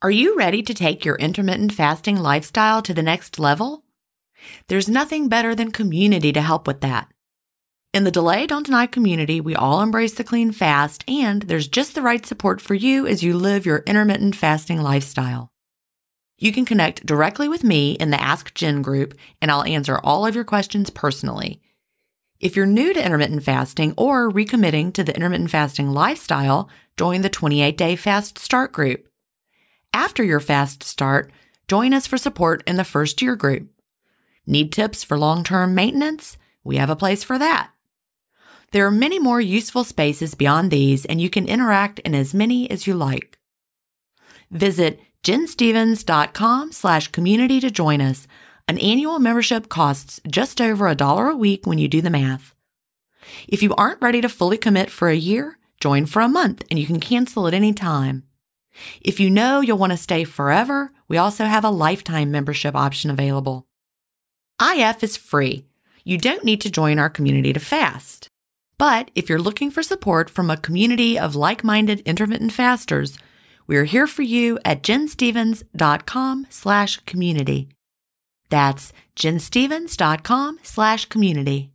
Are you ready to take your intermittent fasting lifestyle to the next level? There's nothing better than community to help with that. In the Delay Don't Deny community, we all embrace the clean fast, and there's just the right support for you as you live your intermittent fasting lifestyle. You can connect directly with me in the Ask Jen group, and I'll answer all of your questions personally. If you're new to intermittent fasting or recommitting to the intermittent fasting lifestyle, join the 28-Day Fast Start group. After your fast start, join us for support in the First Year group. Need tips for long-term maintenance? We have a place for that. There are many more useful spaces beyond these, and you can interact in as many as you like. Visit jenstevens.com/community to join us. An annual membership costs just over $1 a week when you do the math. If you aren't ready to fully commit for a year, join for a month and you can cancel at any time. If you know you'll want to stay forever, we also have a lifetime membership option available. IF is free. You don't need to join our community to fast. But if you're looking for support from a community of like-minded intermittent fasters, we're here for you at jenstevens.com/community. That's jenstevens.com/community.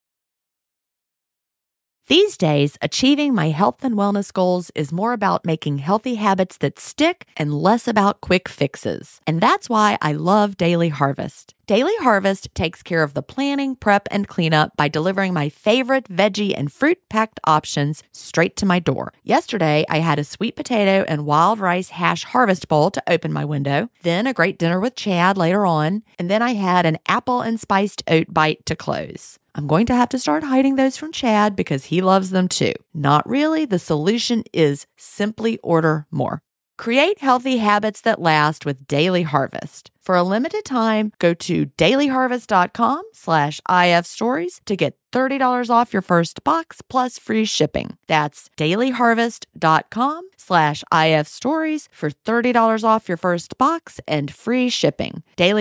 These days, achieving my health and wellness goals is more about making healthy habits that stick and less about quick fixes. And that's why I love Daily Harvest. Daily Harvest takes care of the planning, prep, and cleanup by delivering my favorite veggie and fruit-packed options straight to my door. Yesterday, I had a sweet potato and wild rice hash harvest bowl to open my window, then a great dinner with Chad later on, and then I had an apple and spiced oat bite to close. I'm going to have to start hiding those from Chad because he loves them too. Not really. The solution is simply order more. Create healthy habits that last with Daily Harvest. For a limited time, go to dailyharvest.com/ifstories to get $30 off your first box plus free shipping. That's dailyharvest.com/ifstories for $30 off your first box and free shipping.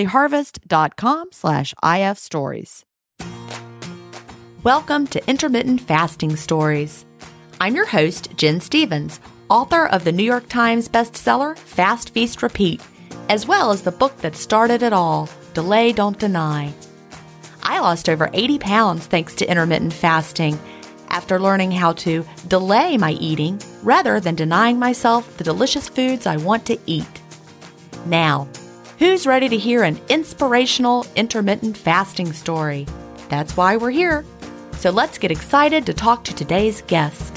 dailyharvest.com/ifstories. Welcome to Intermittent Fasting Stories. I'm your host, Jen Stevens, author of the New York Times bestseller, Fast, Feast, Repeat, as well as the book that started it all, Delay Don't Deny. I lost over 80 pounds thanks to intermittent fasting after learning how to delay my eating rather than denying myself the delicious foods I want to eat. Now, who's ready to hear an inspirational intermittent fasting story? That's why we're here. So let's get excited to talk to today's guest.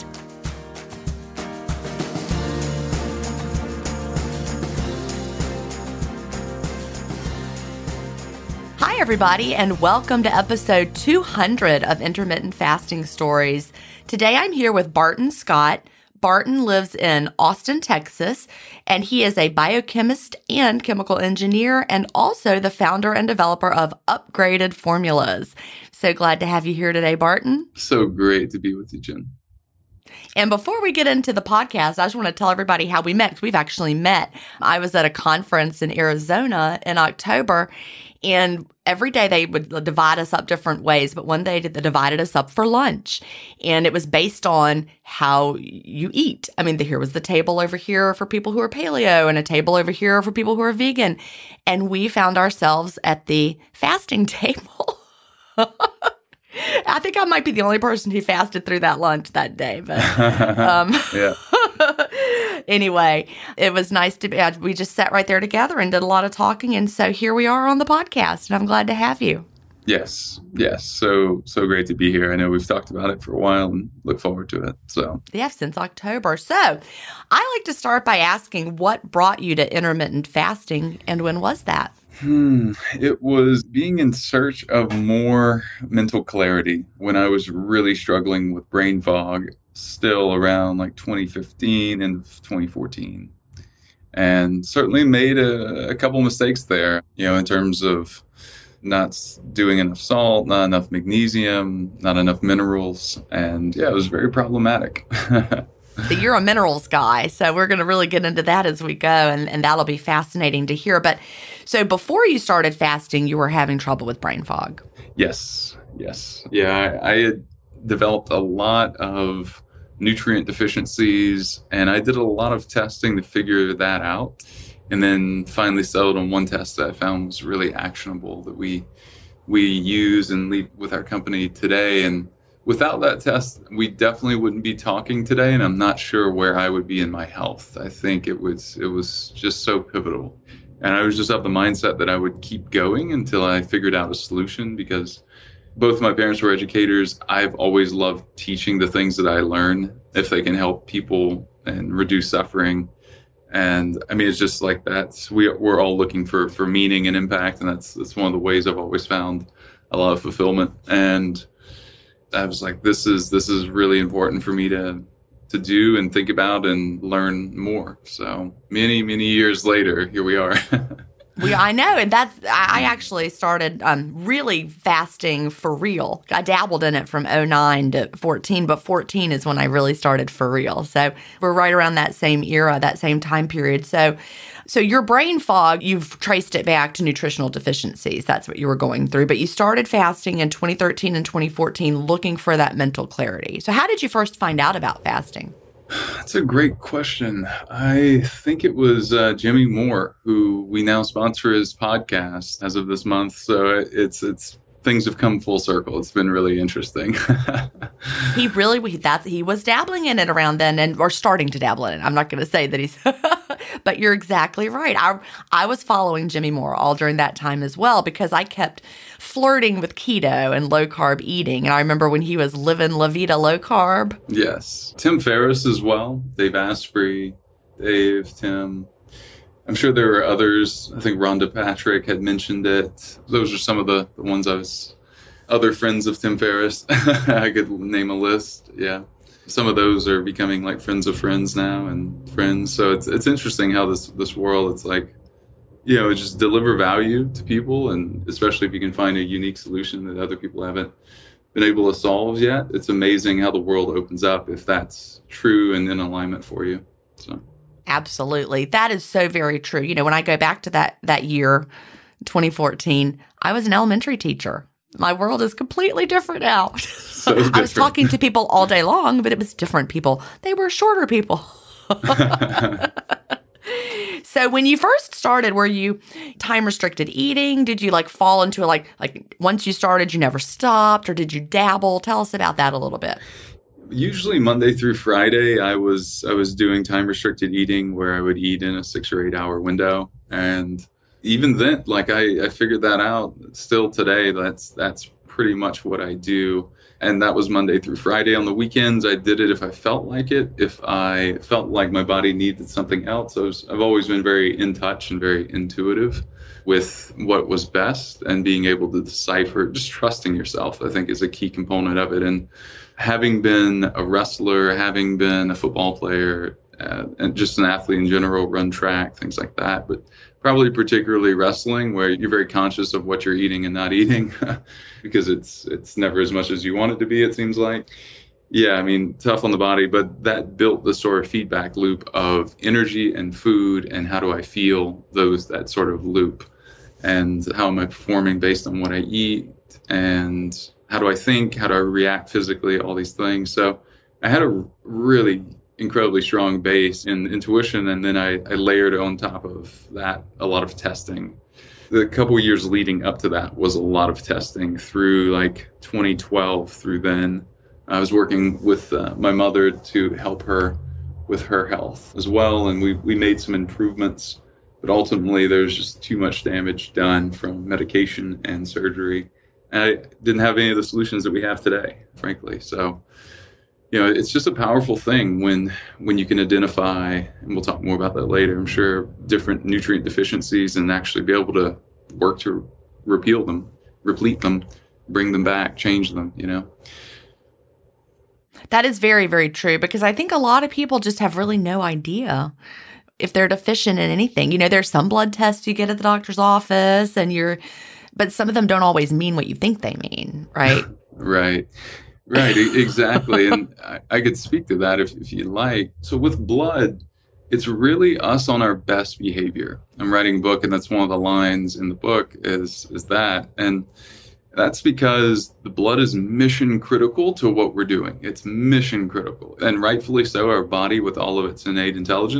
Hi, everybody, and welcome to episode 200 of Intermittent Fasting Stories. Today I'm here with Barton Scott. Barton lives in Austin, Texas, and he is a biochemist and chemical engineer and also the founder and developer of Upgraded Formulas. So glad to have you here today, Barton. So great to be with you, Jen. And before we get into the podcast, I just want to tell everybody how we met, because we've actually met. I was at a conference in Arizona in October, and every day they would divide us up different ways, but one day they divided us up for lunch, and it was based on how you eat. I mean, here was the table over here for people who are paleo and a table over here for people who are vegan, and we found ourselves at the fasting table. I think I might be the only person who fasted through that lunch that day, but Yeah. Anyway, it was nice to be. We just sat right there together and did a lot of talking, and so here we are on the podcast, and I'm glad to have you. Yes. So great to be here. I know we've talked about it for a while and look forward to it. So yeah, since October. So I like to start by asking what brought you to intermittent fasting, and when was that? It was being in search of more mental clarity when I was really struggling with brain fog, still around like 2015 and 2014. And certainly made a couple mistakes there, in terms of not doing enough salt, not enough magnesium, not enough minerals. And yeah, it was very problematic. So you're a minerals guy, so we're going to really get into that as we go, and that'll be fascinating to hear. But so before you started fasting, you were having trouble with brain fog. Yes. Yeah, I had developed a lot of nutrient deficiencies, and I did a lot of testing to figure that out. And then finally settled on one test that I found was really actionable that we use and lead with our company today. And without that test, we definitely wouldn't be talking today. And I'm not sure where I would be in my health. I think it was just so pivotal. And I was just of the mindset that I would keep going until I figured out a solution, because both my parents were educators. I've always loved teaching the things that I learn if they can help people and reduce suffering. And I mean, it's just like that. We're all looking for meaning and impact. And that's one of the ways I've always found a lot of fulfillment. And I was like, this is really important for me to do and think about and learn more. So many, many years later, here we are. I know. And I actually started really fasting for real. I dabbled in it from 09 to 14, but 14 is when I really started for real. So we're right around that same era, that same time period. So your brain fog, you've traced it back to nutritional deficiencies. That's what you were going through. But you started fasting in 2013 and 2014 looking for that mental clarity. So how did you first find out about fasting? That's a great question. I think it was Jimmy Moore, who we now sponsor his podcast as of this month. So it's things have come full circle. It's been really interesting. He was dabbling in it around then, or starting to dabble in it. I'm not going to say that he's, but you're exactly right. I was following Jimmy Moore all during that time as well, because I kept flirting with keto and low carb eating. And I remember when he was living La Vida low carb. Yes. Tim Ferriss as well. Dave Asprey, Tim. I'm sure there were others. I think Rhonda Patrick had mentioned it. Those are some of the ones other friends of Tim Ferriss. I could name a list. Yeah. Some of those are becoming like friends of friends now and friends. So it's interesting how this world, it's like, just deliver value to people. And especially if you can find a unique solution that other people haven't been able to solve yet. It's amazing how the world opens up if that's true and in alignment for you. So. Absolutely. That is so very true. When I go back to that year, 2014, I was an elementary teacher. My world is completely different now. So different. I was talking to people all day long, but it was different people. They were shorter people. So when you first started, were you time restricted eating? Did you fall into like once you started, you never stopped, or did you dabble? Tell us about that a little bit. Usually Monday through Friday, I was doing time restricted eating where I would eat in a 6 or 8 hour window. And even then, I figured that out. Still today, that's pretty much what I do. And that was Monday through Friday. On the weekends, I did it if I felt like it, if I felt like my body needed something else. I've always been very in touch and very intuitive with what was best, and being able to decipher, just trusting yourself, I think, is a key component of it. And having been a wrestler, having been a football player, and just an athlete in general, run track, things like that, but probably particularly wrestling, where you're very conscious of what you're eating and not eating because it's never as much as you want it to be, it seems like. Yeah, I mean, tough on the body, but that built the sort of feedback loop of energy and food, and how do I feel, that sort of loop, and how am I performing based on what I eat, and how do I think, how do I react physically, all these things. So I had a really incredibly strong base in intuition, and then I layered on top of that a lot of testing. The couple of years leading up to that was a lot of testing through 2012 through then. I was working with my mother to help her with her health as well, and we made some improvements, but ultimately there's just too much damage done from medication and surgery. And I didn't have any of the solutions that we have today, frankly. So, it's just a powerful thing when you can identify, and we'll talk more about that later, I'm sure, different nutrient deficiencies, and actually be able to work to repeal them, replete them, bring them back, change them, That is very, very true, because I think a lot of people just have really no idea if they're deficient in anything. There's some blood tests you get at the doctor's office, but some of them don't always mean what you think they mean, right? Right, exactly. And I could speak to that if you like. So with blood, it's really us on our best behavior. I'm writing a book, and that's one of the lines in the book is that. And that's because the blood is mission critical to what we're doing. It's mission critical. And rightfully so. Our body, with all of its innate intelligence,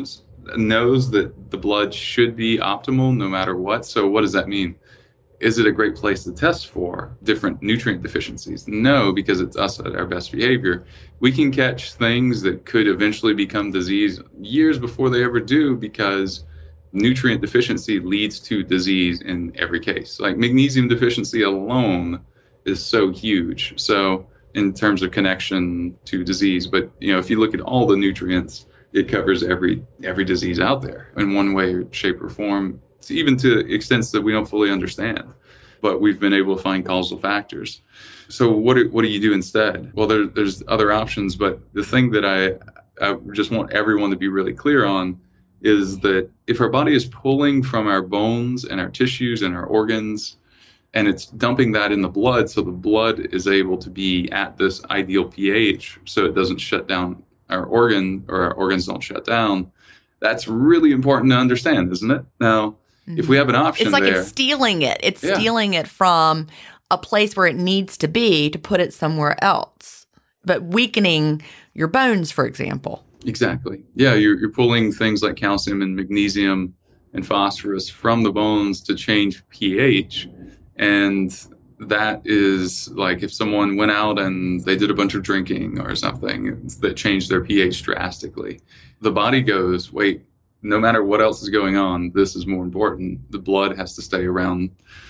knows that the blood should be optimal no matter what. So what does that mean? Is it a great place to test for different nutrient deficiencies? No, because it's us at our best behavior. We can catch things that could eventually become disease years before they ever do, because nutrient deficiency leads to disease in every case. Like magnesium deficiency alone is so huge. So in terms of connection to disease, but if you look at all the nutrients, it covers every disease out there in one way, shape, or form, even to extents that we don't fully understand. But we've been able to find causal factors. So what do you do instead? Well, there's other options, but the thing that I just want everyone to be really clear on is that if our body is pulling from our bones and our tissues and our organs, and it's dumping that in the blood, so the blood is able to be at this ideal pH so it doesn't shut down our organ, or our organs don't shut down, that's really important to understand, isn't it? Now, if we have an option, it's like there, it's stealing it. It's stealing it from a place where it needs to be to put it somewhere else, but weakening your bones, for example. Exactly. Yeah, you're pulling things like calcium and magnesium and phosphorus from the bones to change pH. And that is like if someone went out and they did a bunch of drinking or something that changed their pH drastically. The body goes, wait, no matter what else is going on, this is more important. The blood has to stay around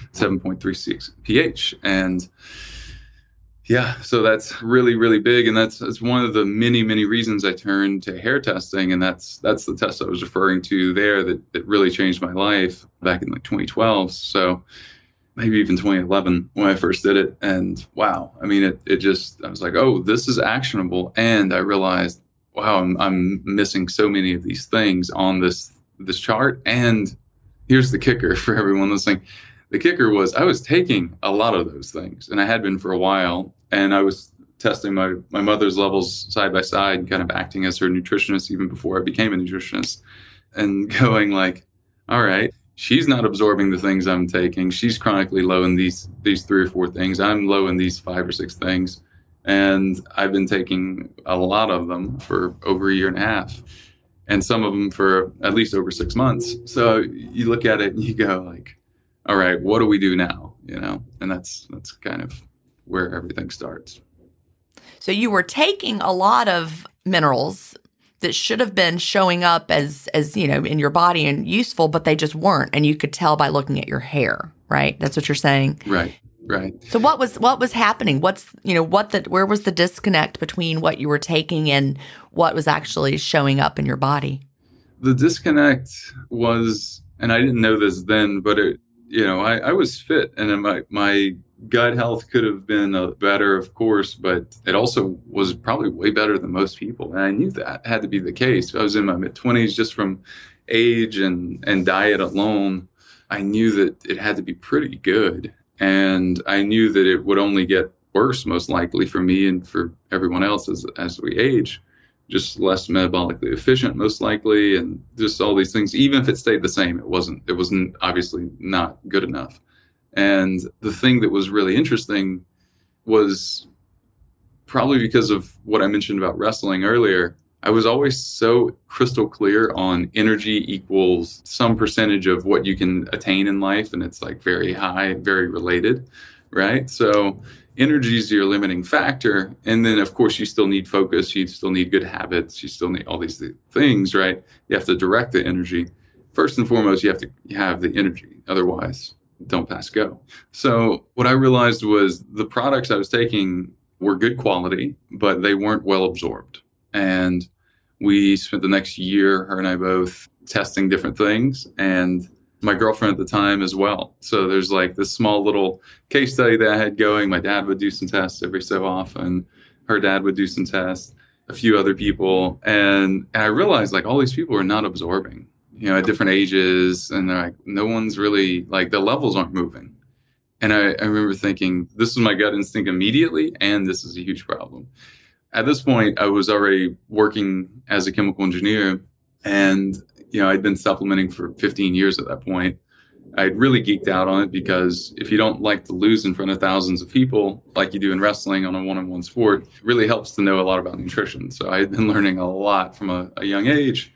7.36 pH. And yeah, so that's really, really big. And that's one of the many, many reasons I turned to hair testing. And that's the test I was referring to there that really changed my life back in like 2012. So maybe even 2011 when I first did it. And wow, I mean, it just, I was like, oh, this is actionable. And I realized, wow, I'm missing so many of these things on this chart. And here's the kicker for everyone listening. The kicker was I was taking a lot of those things, and I had been for a while. And I was testing my mother's levels side by side, kind of acting as her nutritionist even before I became a nutritionist, and going like, all right, she's not absorbing the things I'm taking. She's chronically low in these 3 or 4 things. I'm low in these 5 or 6 things. And I've been taking a lot of them for over a year and a half, and some of them for at least over 6 months. So you look at it and you go like, all right, what do we do now? And that's kind of where everything starts. So you were taking a lot of minerals that should have been showing up as in your body and useful, but they just weren't. And you could tell by looking at your hair, right? That's what you're saying. Right. So what was happening? Where was the disconnect between what you were taking and what was actually showing up in your body? The disconnect was, and I didn't know this then, but I was fit, and my gut health could have been better, of course, but it also was probably way better than most people. And I knew that had to be the case. I was in my mid-20s, just from age and diet alone. I knew that it had to be pretty good. And I knew that it would only get worse, most likely, for me and for everyone else as we age. Just less metabolically efficient, most likely, and just all these things. Even if it stayed the same, it wasn't obviously not good enough. And the thing that was really interesting was probably because of what I mentioned about wrestling earlier. I was always so crystal clear on energy equals some percentage of what you can attain in life. And it's like very high, very related, right? So energy is your limiting factor. And then, of course, you still need focus. You still need good habits. You still need all these things, right? You have to direct the energy. First and foremost, you have to have the energy. Otherwise, don't pass go. So what I realized was the products I was taking were good quality, but they weren't well absorbed. And we spent the next year, her and I both, testing different things, and my girlfriend at the time as well. So there's like this small little case study that I had going. My dad would do some tests every so often. Her dad would do some tests, a few other people. And I realized like all these people are not absorbing, at different ages. And they're like, no one's really, like, the levels aren't moving. And I remember thinking, this is my gut instinct immediately, and this is a huge problem. At this point, I was already working as a chemical engineer, and I'd been supplementing for 15 years at that point. I'd really geeked out on it because if you don't like to lose in front of thousands of people like you do in wrestling on a one-on-one sport, it really helps to know a lot about nutrition. So I had been learning a lot from a young age.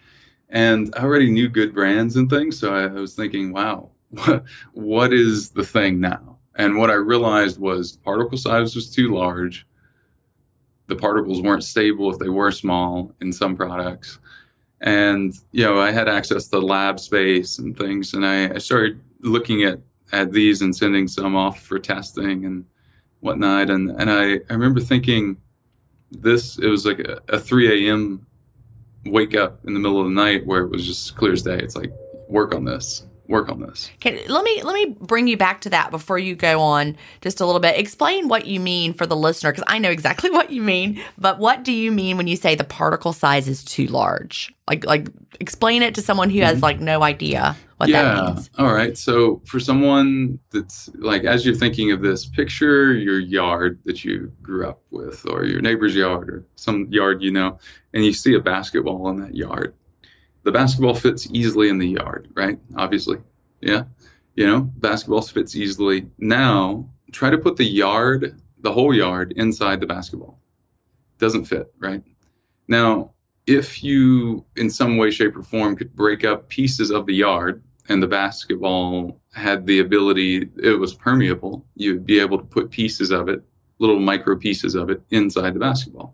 And I already knew good brands and things. So I was thinking, wow, what is the thing now? And what I realized was particle size was too large. The particles weren't stable if they were small in some products. And, I had access to lab space and things. And I started looking at these and sending some off for testing and whatnot. And I remember thinking it was like a 3 a.m. wake up in the middle of the night where it was just clear as day. It's like, work on this. Okay, let me bring you back to that before you go on just a little bit. Explain what you mean for the listener, because I know exactly what you mean, but what do you mean when you say the particle size is too large? Like explain it to someone who has no idea what that means. All right. So for someone that's as you're thinking of this, picture your yard that you grew up with, or your neighbor's yard, or some yard, and you see a basketball in that yard. The basketball fits easily in the yard, right? Obviously. Yeah. Basketball fits easily. Now, try to put the whole yard inside the basketball. Doesn't fit, right? Now, if you, in some way, shape, or form, could break up pieces of the yard and the basketball had the ability, it was permeable, you'd be able to put pieces of it, little micro pieces of it, inside the basketball.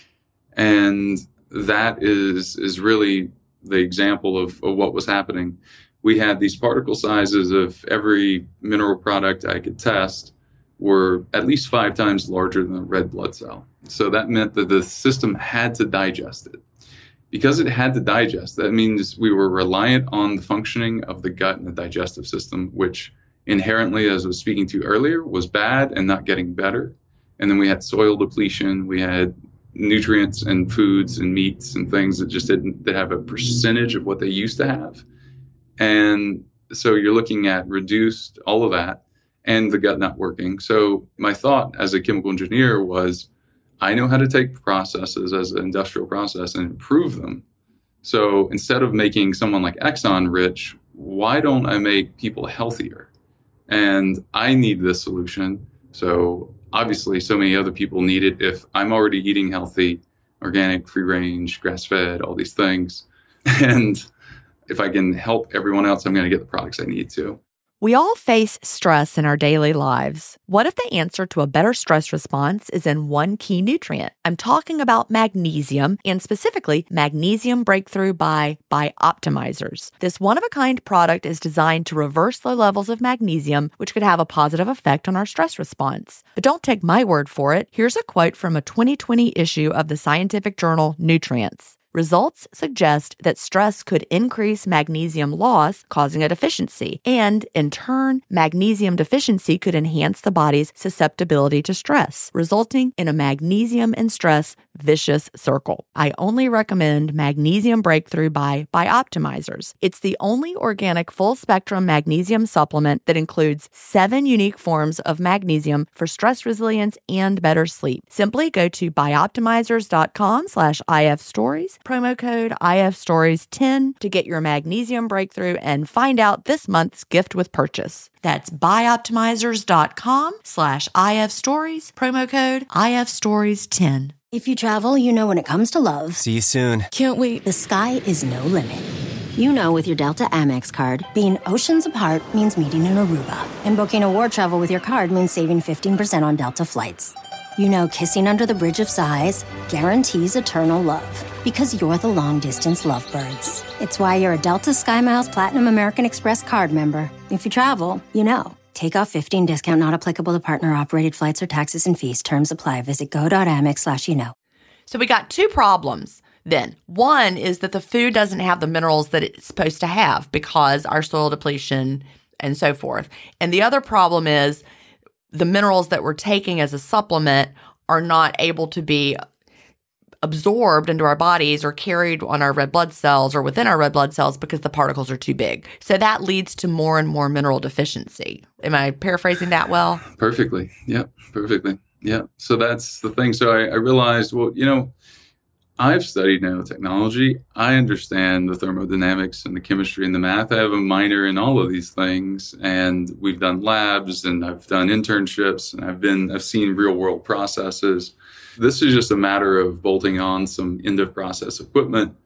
And that is really the example of what was happening. We had these particle sizes of every mineral product I could test were at least 5 times larger than a red blood cell. So that meant that the system had to digest it. Because it had to digest, that means we were reliant on the functioning of the gut and the digestive system, which inherently, as I was speaking to earlier, was bad and not getting better. And then we had soil depletion. We had nutrients and foods and meats and things that have a percentage of what they used to have. And so you're looking at reduced all of that and the gut not working. So my thought as a chemical engineer was, I know how to take processes as an industrial process and improve them. So instead of making someone like Exxon rich, why don't I make people healthier? And I need this solution. So obviously, so many other people need it. If I'm already eating healthy, organic, free range, grass fed, all these things, and if I can help everyone else, I'm going to get the products I need to. We all face stress in our daily lives. What if the answer to a better stress response is in one key nutrient? I'm talking about magnesium, and specifically Magnesium Breakthrough by Bioptimizers. This one-of-a-kind product is designed to reverse low levels of magnesium, which could have a positive effect on our stress response. But don't take my word for it. Here's a quote from a 2020 issue of the scientific journal Nutrients. Results suggest that stress could increase magnesium loss, causing a deficiency. And, in turn, magnesium deficiency could enhance the body's susceptibility to stress, resulting in a magnesium and stress vicious circle. I only recommend Magnesium Breakthrough by Bioptimizers. It's the only organic full-spectrum magnesium supplement that includes 7 unique forms of magnesium for stress resilience and better sleep. Simply go to bioptimizers.com/ifstories, promo code IFStories10 to get your Magnesium Breakthrough and find out this month's gift with purchase. That's bioptimizers.com/IFstories, promo code IFStories10. If you travel, you know when it comes to love. See you soon. Can't wait. The sky is no limit. You know with your Delta Amex card, being oceans apart means meeting in Aruba. And booking a war travel with your card means saving 15% on Delta flights. You know kissing under the Bridge of Sighs guarantees eternal love. Because you're the long-distance lovebirds. It's why you're a Delta SkyMiles Platinum American Express card member. If you travel, you know. Take off 15 discount not applicable to partner-operated flights or taxes and fees. Terms apply. Visit go.amex/you know. So we got 2 problems then. One is that the food doesn't have the minerals that it's supposed to have because our soil depletion and so forth. And the other problem is the minerals that we're taking as a supplement are not able to be absorbed into our bodies or carried on our red blood cells or within our red blood cells because the particles are too big. So that leads to more and more mineral deficiency. Am I paraphrasing that well? Perfectly. Yep. Perfectly. Yeah. So that's the thing. So I realized, well, I've studied nanotechnology. I understand the thermodynamics and the chemistry and the math. I have a minor in all of these things, and we've done labs and I've done internships and I've seen real world processes. This is just a matter of bolting on some end of process equipment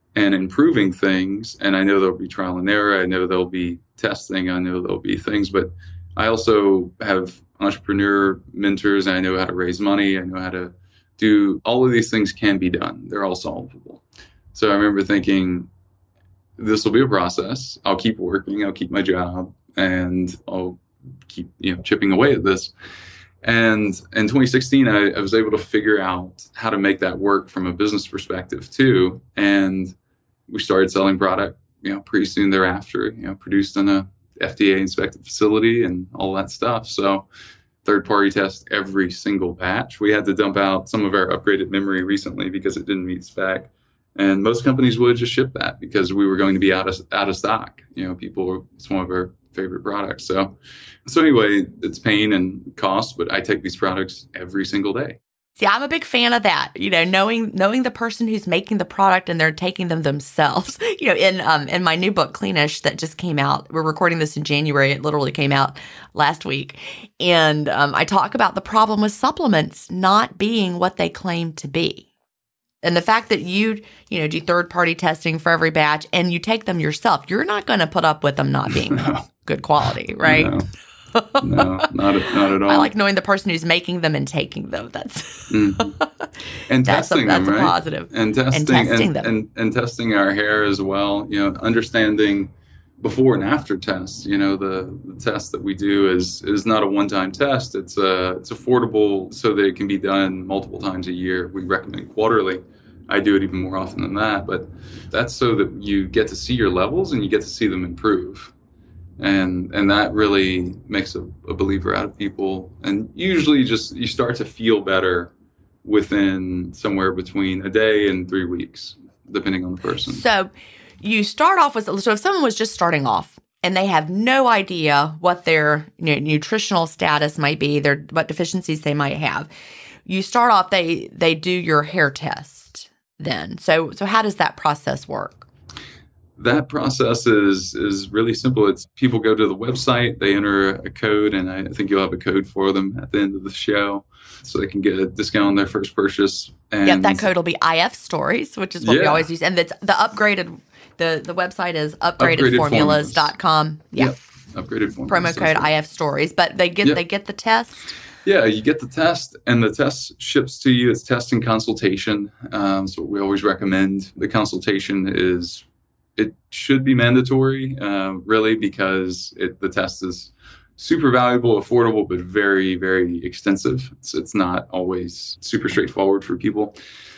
and improving things. And I know there'll be trial and error. I know there'll be testing. I know there'll be things, but I also have entrepreneur mentors. I know how to raise money. I know how to do all of these things can be done. They're all solvable. So I remember thinking, this will be a process. I'll keep working. I'll keep my job, and I'll keep, chipping away at this. And in 2016, I was able to figure out how to make that work from a business perspective too. And we started selling product, pretty soon thereafter, produced in a FDA inspected facility and all that stuff. So third-party test every single batch. We had to dump out some of our upgraded memory recently because it didn't meet spec. And most companies would just ship that because we were going to be out of stock. It's one of our favorite products. So anyway, it's pain and cost, but I take these products every single day. See, I'm a big fan of that. Knowing the person who's making the product and they're taking them themselves. In my new book, Cleanish, that just came out. We're recording this in January. It literally came out last week, and I talk about the problem with supplements not being what they claim to be. And the fact that you do third-party testing for every batch and you take them yourself, you're not going to put up with them not being good quality, right? No, not at all. I like knowing the person who's making them and taking them. That's and testing them, that's right? a positive. And testing them. And testing our hair as well. Understanding before and after tests. The test that we do is not a one-time test. It's affordable so that it can be done multiple times a year. We recommend quarterly. I do it even more often than that, but that's so that you get to see your levels and you get to see them improve. And that really makes a believer out of people. And usually you start to feel better within somewhere between a day and 3 weeks, depending on the person. So you start off so if someone was just starting off and they have no idea what their nutritional status might be, what deficiencies they might have, you start off, they do your hair test then. So how does that process work? That process is really simple. It's people go to the website, they enter a code, and I think you'll have a code for them at the end of the show so they can get a discount on their first purchase. And that code will be IF Stories, which is what we always use. And it's the upgraded, the website is upgradedformulas.com. Yeah. Yep. Upgraded Formulas. Promo code IF Stories. But they get the test. Yeah, you get the test, and the test ships to you. It's test and consultation. So we always recommend the consultation it should be mandatory, really, because the test is super valuable, affordable, but very, very extensive. It's not always super straightforward for people.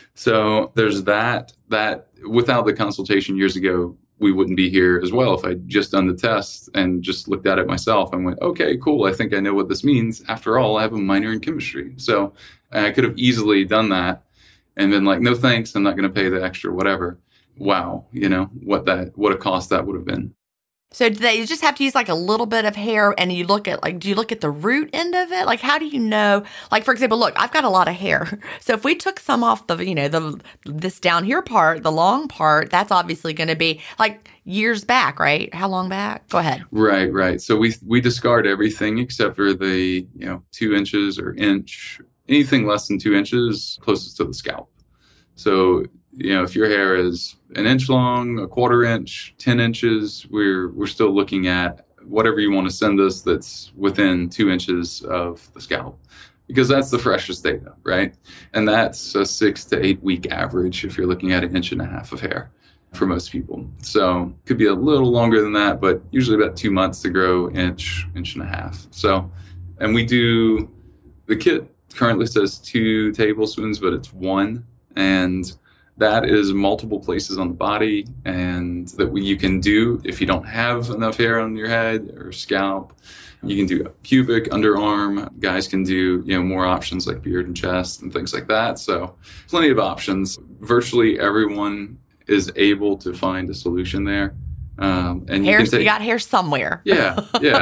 So there's that without the consultation years ago, we wouldn't be here as well. If I'd just done the test and just looked at it myself and went, okay, cool, I think I know what this means. After all, I have a minor in chemistry. So I could have easily done that and been like, no, thanks, I'm not going to pay the extra whatever. Wow, what a cost that would have been. So do they just have to use like a little bit of hair and you look at do you look at the root end of it? Like, how do you know? Like, for example, look, I've got a lot of hair. So if we took some off this down here part, the long part, that's obviously going to be like years back, right? How long back? Go ahead. Right. So we discard everything except for the, 2 inches or inch, anything less than 2 inches closest to the scalp. So, if your hair is an inch long, a quarter inch, 10 inches, we're still looking at whatever you want to send us that's within 2 inches of the scalp, because that's the freshest data, right? And that's a 6 to 8 week average if you're looking at 1.5 inches of hair for most people. So it could be a little longer than that, but usually about 2 months to grow inch and a half. So, and the kit currently says 2 tablespoons, but it's 1. And that is multiple places on the body, and that you can do if you don't have enough hair on your head or scalp. You can do pubic, underarm. Guys can do more options like beard and chest and things like that. So plenty of options. Virtually everyone is able to find a solution there. And you got hair somewhere. Yeah.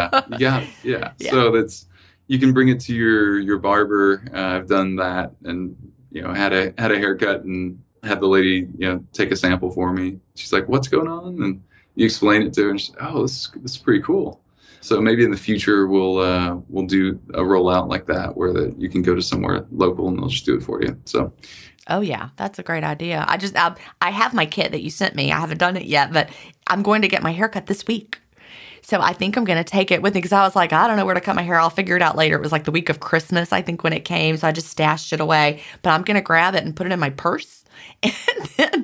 So you can bring it to your barber. I've done that, and had a haircut and had the lady, take a sample for me. She's like, "What's going on?" And you explain it to her, and she's like, "Oh, this is pretty cool." So maybe in the future we'll do a rollout like that, where you can go to somewhere local and they'll just do it for you. So Oh, yeah. That's a great idea. I have my kit that you sent me. I haven't done it yet, but I'm going to get my hair cut this week. So I think I'm going to take it with me because I was like, I don't know where to cut my hair. I'll figure it out later. It was like the week of Christmas, I think, when it came. So I just stashed it away. But I'm going to grab it and put it in my purse. And then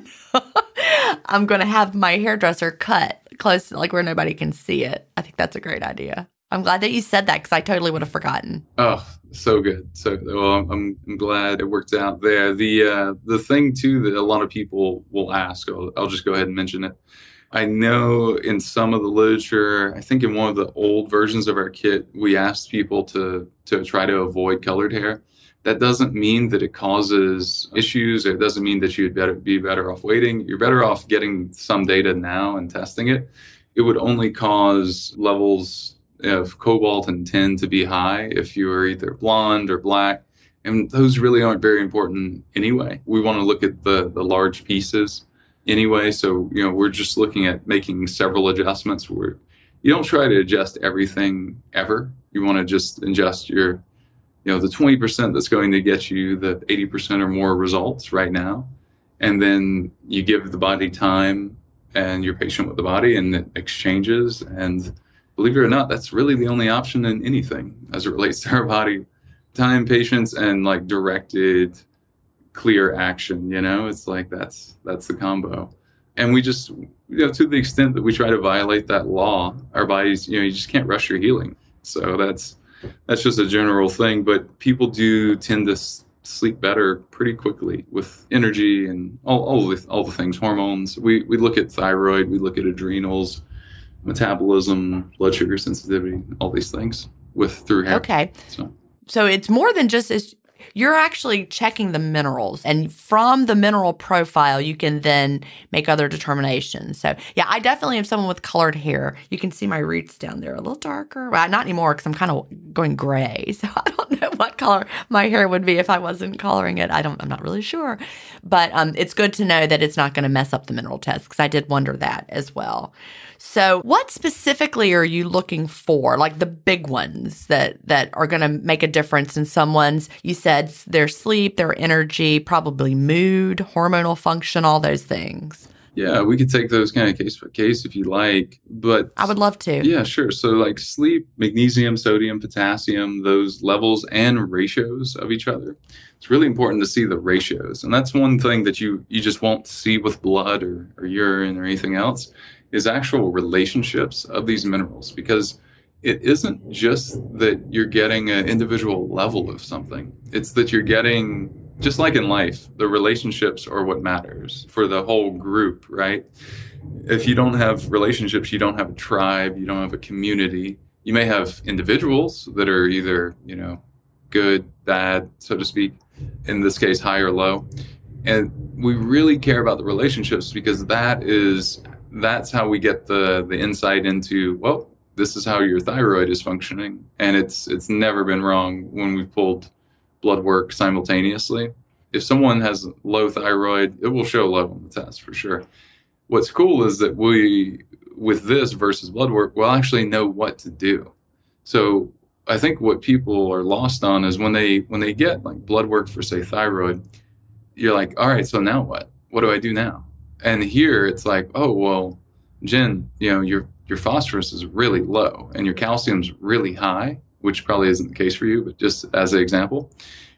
I'm going to have my hairdresser cut close, like where nobody can see it. I think that's a great idea. I'm glad that you said that because I totally would have forgotten. Oh, so good. So well, I'm glad it worked out there. The thing too that a lot of people will ask, I'll just go ahead and mention it. I know in some of the literature, I think in one of the old versions of our kit, we asked people to try to avoid colored hair. That doesn't mean that it causes issues. It doesn't mean that you'd be better off waiting. You're better off getting some data now and testing it. It would only cause levels of cobalt and tin to be high if you are either blonde or black. And those really aren't very important anyway. We want to look at the large pieces anyway. So, we're just looking at making several adjustments where you don't try to adjust everything ever. You want to just adjust the 20% that's going to get you the 80% or more results right now. And then you give the body time and you're patient with the body and it exchanges. And believe it or not, that's really the only option in anything as it relates to our body. Time, patience, and like directed, clear action. It's like that's the combo. And we just, to the extent that we try to violate that law, our bodies, you just can't rush your healing. So that's just a general thing. But people do tend to sleep better pretty quickly with energy and all the things, hormones. We look at thyroid, we look at adrenals, metabolism, blood sugar sensitivity, all these things through hair. Okay. So it's more than just you're actually checking the minerals, and from the mineral profile, you can then make other determinations. So yeah, I definitely am someone with colored hair. You can see my roots down there a little darker. Well, not anymore because I'm kind of going gray. So I don't know what color my hair would be if I wasn't coloring it. I'm not really sure. But it's good to know that it's not going to mess up the mineral test because I did wonder that as well. So what specifically are you looking for, like the big ones that are going to make a difference in someone's, you said, their sleep, their energy, probably mood, hormonal function, all those things? Yeah, we could take those kind of case by case if you like, but I would love to. Yeah, sure. So like sleep, magnesium, sodium, potassium, those levels and ratios of each other. It's really important to see the ratios. And that's one thing that you just won't see with blood or urine or anything else is actual relationships of these minerals, because it isn't just that you're getting an individual level of something. It's that you're getting, just like in life, the relationships are what matters for the whole group, right? If you don't have relationships, you don't have a tribe, you don't have a community. You may have individuals that are either, good, bad, so to speak, in this case, high or low. And we really care about the relationships because that's how we get the insight into, well, this is how your thyroid is functioning. And it's never been wrong when we've pulled blood work simultaneously. If someone has low thyroid, it will show low on the test for sure. What's cool is that we, with this versus blood work, we'll actually know what to do. So I think what people are lost on is when they get like blood work for, say, thyroid, you're like, all right, so now what? What do I do now? And here it's like, oh, well, Jen, your phosphorus is really low and your calcium's really high, which probably isn't the case for you, but just as an example.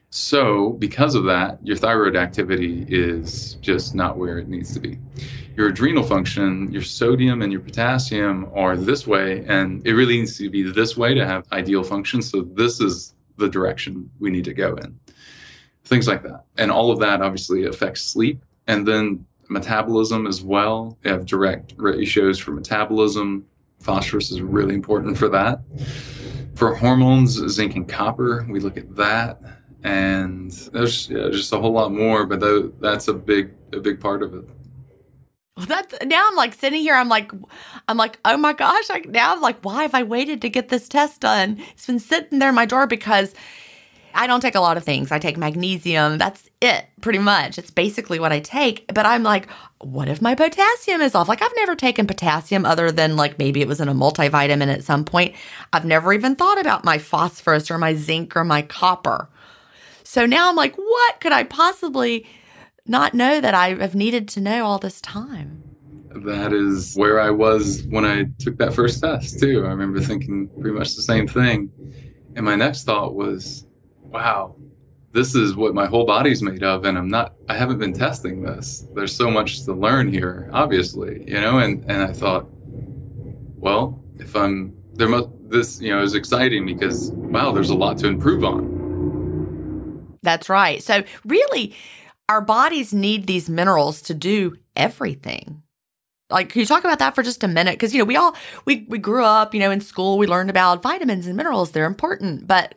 So because of that, your thyroid activity is just not where it needs to be. Your adrenal function, your sodium and your potassium are this way, and it really needs to be this way to have ideal function. So this is the direction we need to go in. Things like that. And all of that obviously affects sleep. And then metabolism as well. They have direct ratios for metabolism. Phosphorus is really important for that. For hormones, zinc and copper, we look at that. And there's just a whole lot more, but that's a big part of it. Well, now I'm like sitting here, I'm like, oh my gosh, now I'm like, why have I waited to get this test done? It's been sitting there in my drawer because I don't take a lot of things. I take magnesium. That's it, pretty much. It's basically what I take. But I'm like, what if my potassium is off? Like, I've never taken potassium other than like maybe it was in a multivitamin at some point. I've never even thought about my phosphorus or my zinc or my copper. So now I'm like, what could I possibly not know that I have needed to know all this time. That is where I was when I took that first test, too. I remember thinking pretty much the same thing. And my next thought was, wow, this is what my whole body's made of. And I haven't been testing this. There's so much to learn here, obviously, and I thought, well, this is exciting because, wow, there's a lot to improve on. That's right. So really, our bodies need these minerals to do everything. Like, can you talk about that for just a minute? Because, we grew up, in school, we learned about vitamins and minerals. They're important. But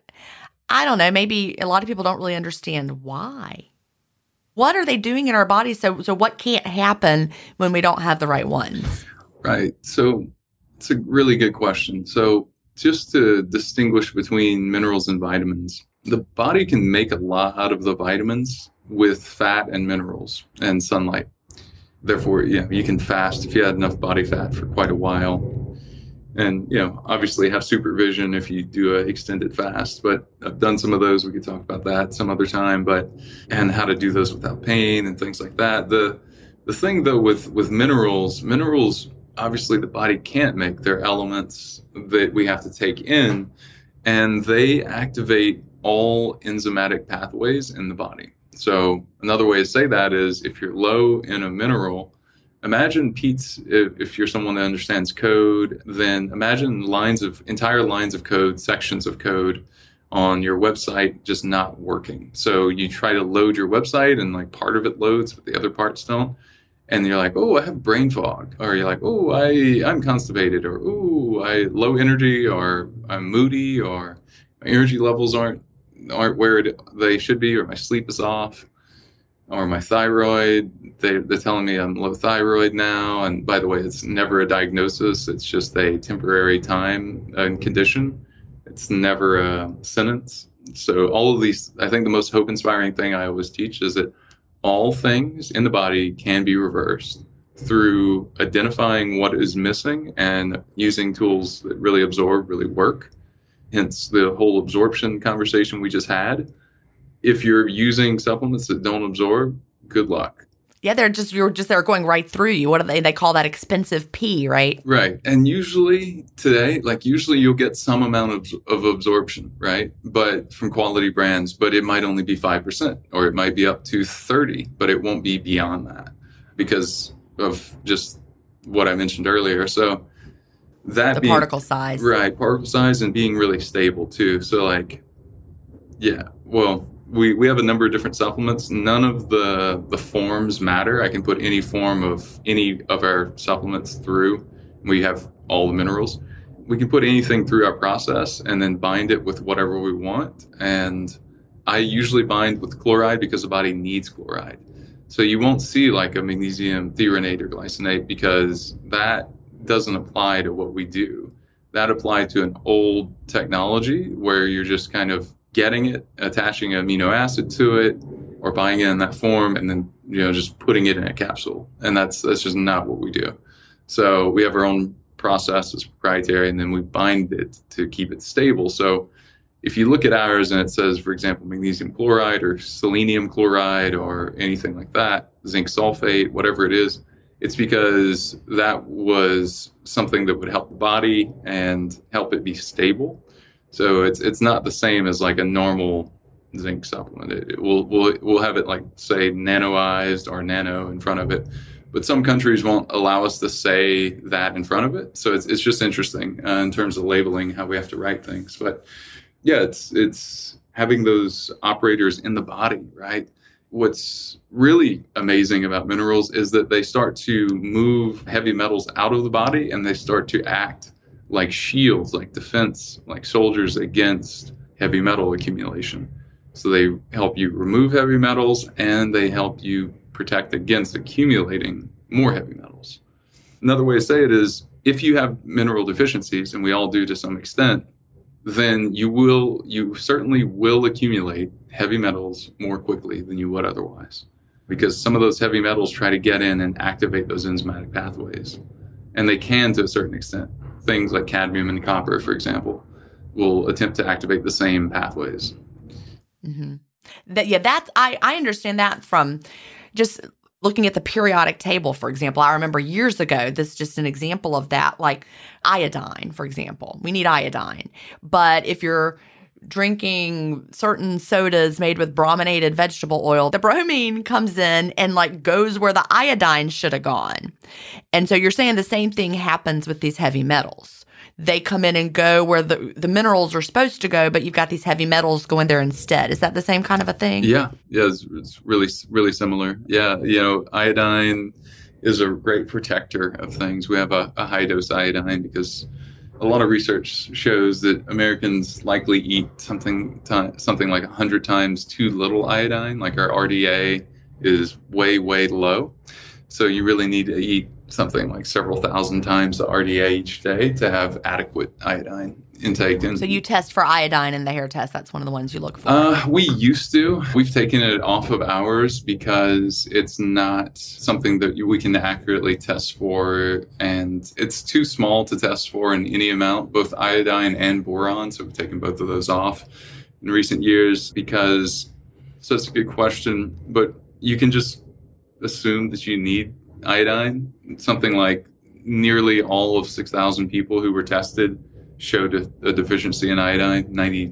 I don't know, maybe a lot of people don't really understand why. What are they doing in our bodies? So what can't happen when we don't have the right ones? Right. So it's a really good question. So just to distinguish between minerals and vitamins, the body can make a lot of the vitamins with fat and minerals and sunlight. Therefore, you can fast if you had enough body fat for quite a while. And, obviously have supervision if you do an extended fast. But I've done some of those. We could talk about that some other time. And how to do those without pain and things like that. The thing, though, with minerals, obviously the body can't make. They're elements that we have to take in. And they activate all enzymatic pathways in the body. So another way to say that is if you're low in a mineral, imagine if you're someone that understands code, then imagine entire lines of code, sections of code on your website just not working. So you try to load your website and part of it loads, but the other parts don't. And you're like, oh, I have brain fog. Or you're like, oh, I'm constipated. Or, oh, I low energy, or I'm moody, or my energy levels aren't where they should be, or my sleep is off, or my thyroid, they're telling me I'm low thyroid now. And by the way, it's never a diagnosis. It's just a temporary time and condition. It's never a sentence. So all of these, I think the most hope-inspiring thing I always teach is that all things in the body can be reversed through identifying what is missing and using tools that really absorb, really work. Hence the whole absorption conversation we just had. If you're using supplements that don't absorb, good luck. Yeah, they're going right through you. What do they call that expensive pee, right? Right. And usually today, you'll get some amount of absorption, right? But from quality brands, but it might only be 5%, or it might be up to 30, but it won't be beyond that because of just what I mentioned earlier. So that particle size. Right, particle size and being really stable too. So we have a number of different supplements. None of the forms matter. I can put any form of any of our supplements through. We have all the minerals. We can put anything through our process and then bind it with whatever we want. And I usually bind with chloride because the body needs chloride. So you won't see a magnesium threonate or glycinate because that doesn't apply to what we do. That applied to an old technology where you're just kind of getting it, attaching an amino acid to it, or buying it in that form, and then just putting it in a capsule. And that's just not what we do. So we have our own process that's proprietary, and then we bind it to keep it stable. So if you look at ours and it says, for example, magnesium chloride or selenium chloride or anything like that, zinc sulfate, whatever it is, it's because that was something that would help the body and help it be stable. So it's not the same as a normal zinc supplement. We'll have it say nanoized or nano in front of it, but some countries won't allow us to say that in front of it. So it's just interesting in terms of labeling how we have to write things. But yeah, it's having those operators in the body, right? What's really amazing about minerals is that they start to move heavy metals out of the body and they start to act like shields, like defense, like soldiers against heavy metal accumulation. So they help you remove heavy metals and they help you protect against accumulating more heavy metals. Another way to say it is if you have mineral deficiencies, and we all do to some extent, then you certainly will accumulate heavy metals more quickly than you would otherwise, because some of those heavy metals try to get in and activate those enzymatic pathways. And they can to a certain extent. Things like cadmium and copper, for example, will attempt to activate the same pathways. Mm-hmm. I understand that from, just looking at the periodic table, for example, I remember years ago, this is just an example of that, like iodine, for example. We need iodine. But if you're drinking certain sodas made with brominated vegetable oil, the bromine comes in and like goes where the iodine should have gone. And so you're saying the same thing happens with these heavy metals. They come in and go where the minerals are supposed to go, but you've got these heavy metals going there instead. Is that the same kind of a thing? Yeah. Yeah. It's really, really similar. Yeah. Iodine is a great protector of things. We have a high dose iodine because a lot of research shows that Americans likely eat something like 100 times too little iodine. Like our RDA is way, way low. So you really need to eat something like several thousand times the RDA each day to have adequate iodine intake. So you test for iodine in the hair test. That's one of the ones you look for. We used to. We've taken it off of ours because it's not something that we can accurately test for, and it's too small to test for in any amount, both iodine and boron. So we've taken both of those off in recent years because, so it's a good question, but you can just assume that you need iodine. Something like nearly all of 6,000 people who were tested showed a deficiency in iodine,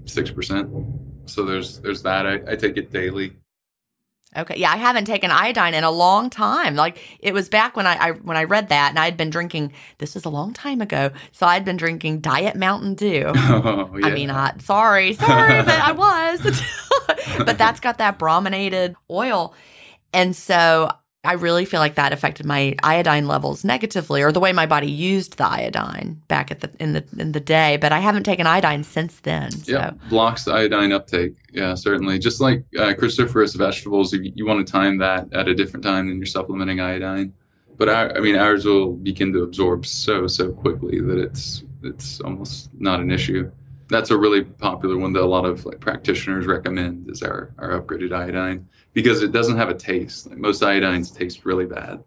96%. So there's that. I take it daily. Okay. Yeah, I haven't taken iodine in a long time. Like it was back when I read that, and I'd been drinking, this was a long time ago, so I'd been drinking Diet Mountain Dew. Oh, yeah. I mean, sorry, but I was. But that's got that brominated oil. And so I really feel like that affected my iodine levels negatively, or the way my body used the iodine back in the day. But I haven't taken iodine since then. So. Yeah, blocks the iodine uptake. Yeah, certainly. Just like cruciferous vegetables, you want to time that at a different time than you're supplementing iodine. But ours will begin to absorb so quickly that it's almost not an issue. That's a really popular one that a lot of practitioners recommend is our upgraded iodine, because it doesn't have a taste. Like most iodines taste really bad.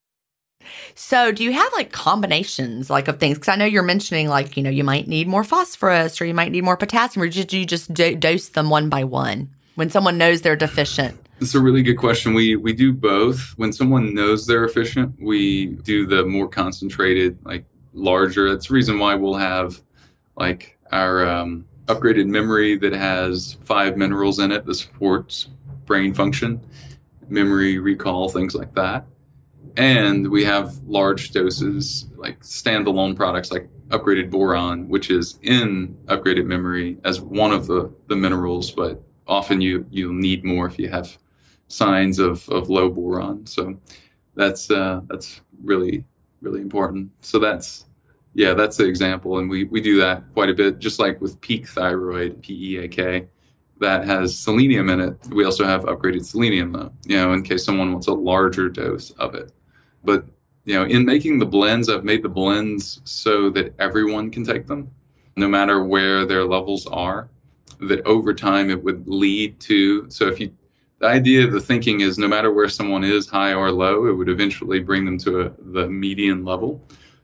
So do you have combinations of things? Because I know you're mentioning you might need more phosphorus or you might need more potassium, or do you just dose them one by one when someone knows they're deficient? It's a really good question. We do both. When someone knows they're deficient, we do the more concentrated, larger. That's the reason why we'll have our upgraded memory that has 5 minerals in it that supports brain function, memory, recall, things like that. And we have large doses, standalone products like upgraded boron, which is in upgraded memory as one of the minerals, but often you'll need more if you have signs of low boron. So that's really, really important. So that's the example. And we do that quite a bit, just like with peak thyroid, PEAK, that has selenium in it. We also have upgraded selenium, though, in case someone wants a larger dose of it. But, in making the blends, I've made the blends so that everyone can take them, no matter where their levels are, that over time it would lead to, the idea of the thinking is no matter where someone is, high or low, it would eventually bring them to the median level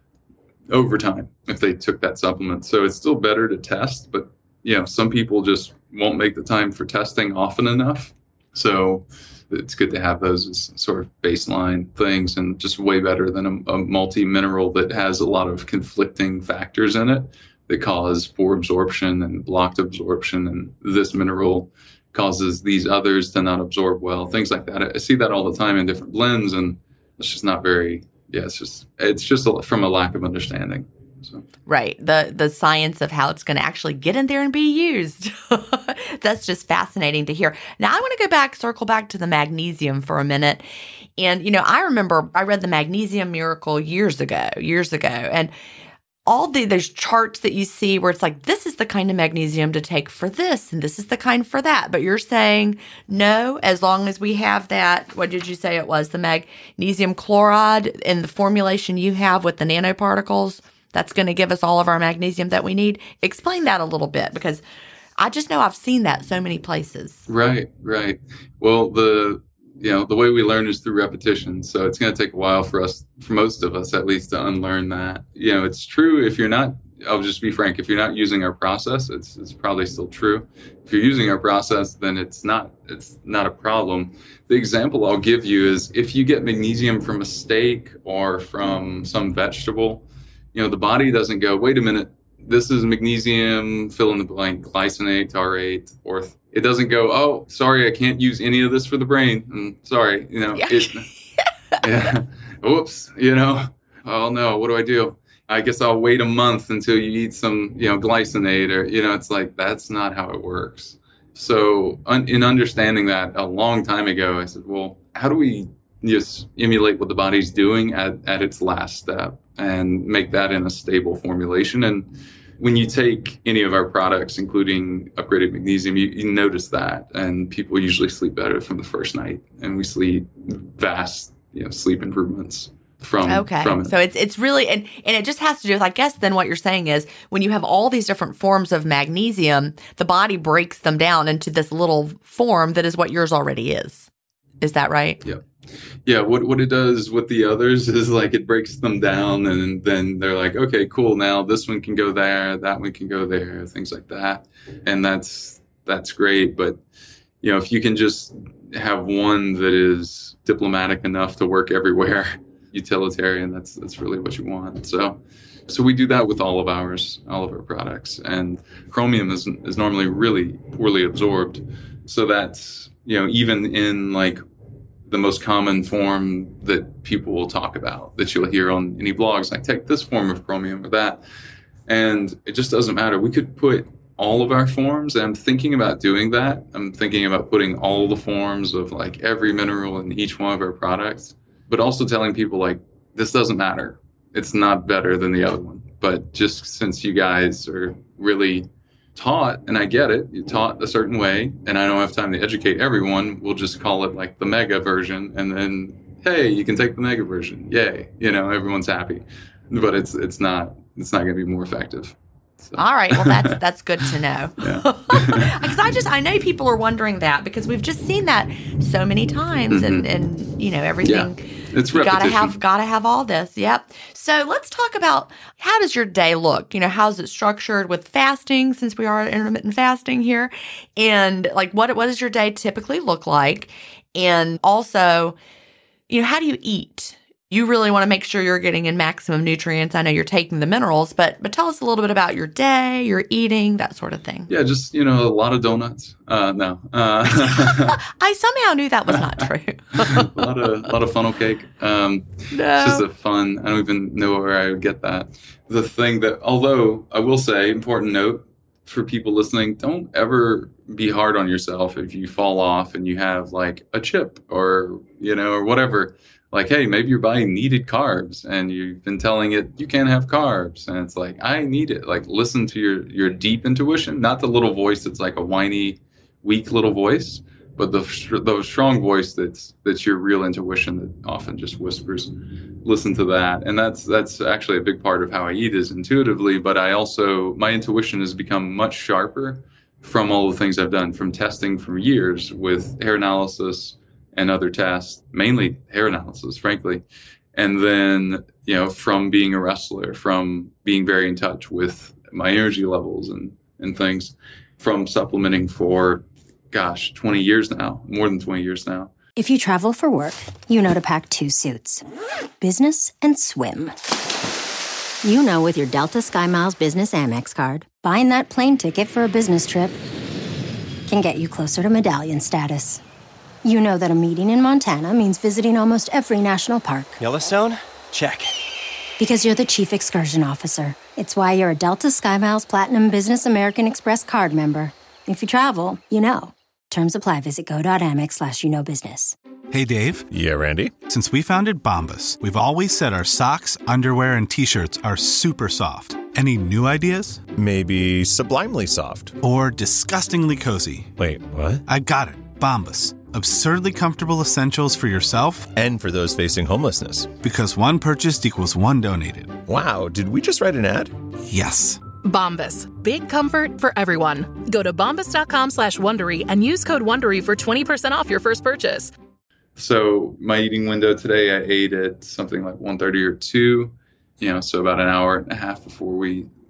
over time if they took that supplement. So it's still better to test, but some people just won't make the time for testing often enough. So it's good to have those as sort of baseline things, and just way better than a multi-mineral that has a lot of conflicting factors in it that cause poor absorption and blocked absorption. And this mineral causes these others to not absorb well, things like that. I see that all the time in different blends, and it's just not very, it's just from a lack of understanding. So. Right. The science of how it's going to actually get in there and be used. That's just fascinating to hear. Now I want to circle back to the magnesium for a minute. And, I remember I read the Magnesium Miracle years ago. And all those charts that you see where it's this is the kind of magnesium to take for this, and this is the kind for that. But you're saying, no, as long as we have that, what did you say it was, the magnesium chloride in the formulation you have with the nanoparticles, that's going to give us all of our magnesium that we need? Explain that a little bit, because I just know I've seen that so many places. Right. Well, the way we learn is through repetition. So it's going to take a while for most of us at least, to unlearn that. It's true if you're not I'll just be frank. If you're not using our process, it's probably still true. If you're using our process, then it's not a problem. The example I'll give you is if you get magnesium from a steak or from some vegetable, the body doesn't go, wait a minute, this is magnesium, fill in the blank, glycinate, taurate, or it doesn't go, oh, sorry, I can't use any of this for the brain. Sorry, yeah. Whoops, oh no, what do I do? I guess I'll wait a month until you eat some, glycinate, or, it's like, that's not how it works. So in understanding that a long time ago, I said, well, how do we just emulate what the body's doing at its last step and make that in a stable formulation? And when you take any of our products, including upgraded magnesium, you notice that. And people usually sleep better from the first night. And we see vast sleep improvements from it. So it's really, and it just has to do with, I guess then what you're saying is when you have all these different forms of magnesium, the body breaks them down into this little form that is what yours already is. Is that right? Yeah. Yeah, what it does with the others is like it breaks them down, and then they're like, okay, cool, now this one can go there, that one can go there, things like that. And that's great. But, if you can just have one that is diplomatic enough to work everywhere, utilitarian, that's really what you want. So we do that with all of our products. And chromium is normally really poorly absorbed. So that's, even in like the most common form that people will talk about, that you'll hear on any blogs, like take this form of chromium or that. And it just doesn't matter. We could put all of our forms, and I'm thinking about doing that. I'm thinking about putting all the forms of like every mineral in each one of our products, but also telling people like, this doesn't matter. It's not better than the other one. But just since you guys are really taught, and I get it, you're taught a certain way, and I don't have time to educate everyone, we'll just call it like the mega version, and then, hey, you can take the mega version. Yay. Everyone's happy. But it's not going to be more effective. So. All right. Well, that's good to know. Because I know people are wondering that, because we've just seen that so many times, and everything. Yeah. It's repetition. Gotta have all this. Yep. So let's talk about, how does your day look? How's it structured with fasting, since we are at intermittent fasting here? And like, what does your day typically look like? And also, how do you eat? You really want to make sure you're getting in maximum nutrients. I know you're taking the minerals, but tell us a little bit about your day, your eating, that sort of thing. Yeah, just, a lot of donuts. No. I somehow knew that was not true. a lot of funnel cake. No. It's just a fun, I don't even know where I would get that. The thing that, although I will say, important note for people listening, don't ever be hard on yourself if you fall off and you have like a chip or, or whatever. Like, hey, maybe your body needed carbs and you've been telling it you can't have carbs. And it's like, I need it. Like, listen to your deep intuition, not the little voice that's like a whiny, weak little voice, but the strong voice that's your real intuition that often just whispers. Listen to that. And that's actually a big part of how I eat, is intuitively. But my intuition has become much sharper from all the things I've done, from testing for years with hair analysis and other tests, mainly hair analysis, frankly. And then, from being a wrestler, from being very in touch with my energy levels and things, from supplementing for, 20 years now, more than 20 years now. If you travel for work, you know to pack 2 suits, business and swim. With your Delta SkyMiles Business Amex card, buying that plane ticket for a business trip can get you closer to medallion status. That a meeting in Montana means visiting almost every national park. Yellowstone? Check. Because you're the chief excursion officer. It's why you're a Delta SkyMiles Platinum Business American Express card member. If you travel, Terms apply. Visit go.amex/business. Hey, Dave. Yeah, Randy. Since we founded Bombas, we've always said our socks, underwear, and T-shirts are super soft. Any new ideas? Maybe sublimely soft. Or disgustingly cozy. Wait, what? I got it. Bombas. Absurdly comfortable essentials for yourself and for those facing homelessness. Because one purchased equals one donated. Wow, did we just write an ad? Yes. Bombas. Big comfort for everyone. Go to bombas.com/Wondery and use code Wondery for 20% off your first purchase. So my eating window today, I ate at something like 1:30 or 2, so about an hour and a half before we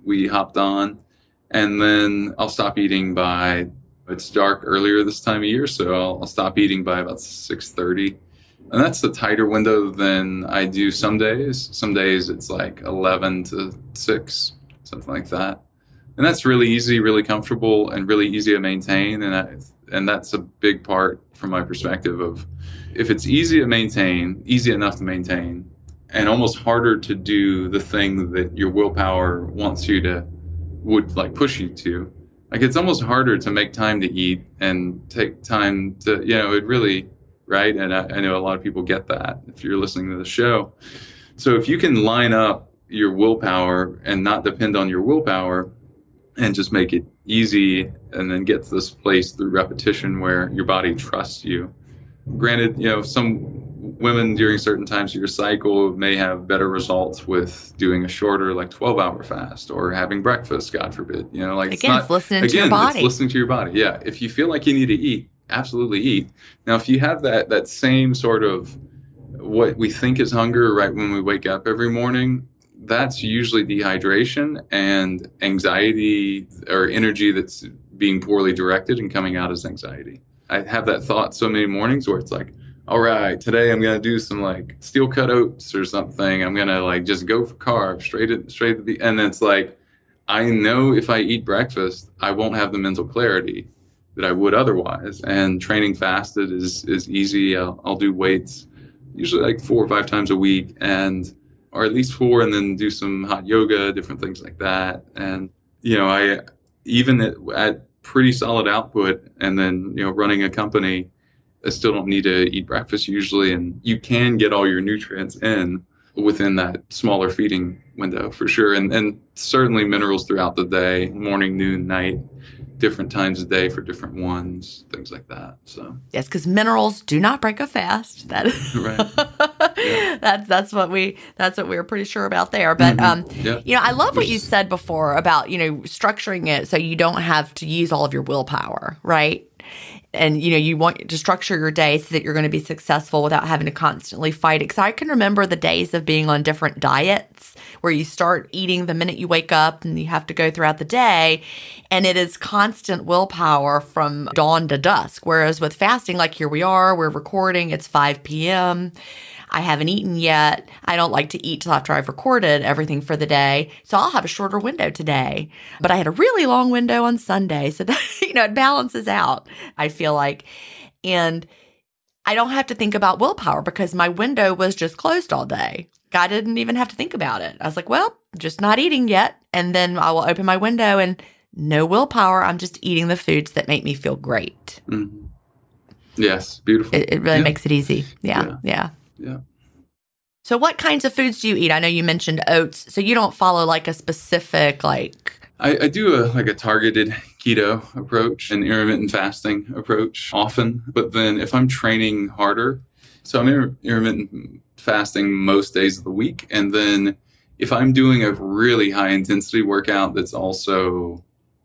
we hopped on, and then I'll stop eating by, it's dark earlier this time of year, so I'll stop eating by about 6:30. And that's a tighter window than I do some days. Some days it's like 11 to 6, something like that. And that's really easy, really comfortable, and really easy to maintain. And that's a big part from my perspective of, if it's easy to maintain, easy enough to maintain, and almost harder to do the thing that your willpower wants you to, would like push you to. Like, it's almost harder to make time to eat and take time to, it really, right? And I know a lot of people get that if you're listening to the show. So if you can line up your willpower and not depend on your willpower and just make it easy, and then get to this place through repetition where your body trusts you. Granted, some women during certain times of your cycle may have better results with doing a shorter, like 12-hour fast, or having breakfast, God forbid. It's listening to your body. It's listening to your body. Yeah. If you feel like you need to eat, absolutely eat. Now, if you have that same sort of what we think is hunger right when we wake up every morning, that's usually dehydration and anxiety, or energy that's being poorly directed and coming out as anxiety. I have that thought so many mornings where it's like, all right, today I'm going to do some like steel cut oats or something. I'm going to like just go for carbs straight to the, and it's like, I know if I eat breakfast, I won't have the mental clarity that I would otherwise. And training fasted is easy. I'll do weights usually like 4 or 5 times a week, or at least 4, and then do some hot yoga, different things like that. And, I, even at pretty solid output, and then, running a company, I still don't need to eat breakfast usually. And you can get all your nutrients in within that smaller feeding window for sure. And certainly minerals throughout the day, morning, noon, night, different times of day for different ones, things like that. So yes, because minerals do not break a fast. That right. Yeah. that's what we're pretty sure about there. But I love what you said before about structuring it so you don't have to use all of your willpower, right? And, you want to structure your day so that you're going to be successful without having to constantly fight it. Because I can remember the days of being on different diets where you start eating the minute you wake up and you have to go throughout the day. And it is constant willpower from dawn to dusk. Whereas with fasting, like here we are, we're recording, it's 5 p.m., I haven't eaten yet. I don't like to eat till after I've recorded everything for the day. So I'll have a shorter window today. But I had a really long window on Sunday. So that, it balances out, I feel like. And I don't have to think about willpower because my window was just closed all day. I didn't even have to think about it. I was like, well, just not eating yet. And then I will open my window and no willpower. I'm just eating the foods that make me feel great. Mm-hmm. Yes. Beautiful. It really makes it easy. Yeah. Yeah. So what kinds of foods do you eat? I know you mentioned oats. So you don't follow like a specific I do a targeted keto approach and intermittent fasting approach often. But then if I'm training harder, so I'm intermittent fasting most days of the week. And then if I'm doing a really high intensity workout that's also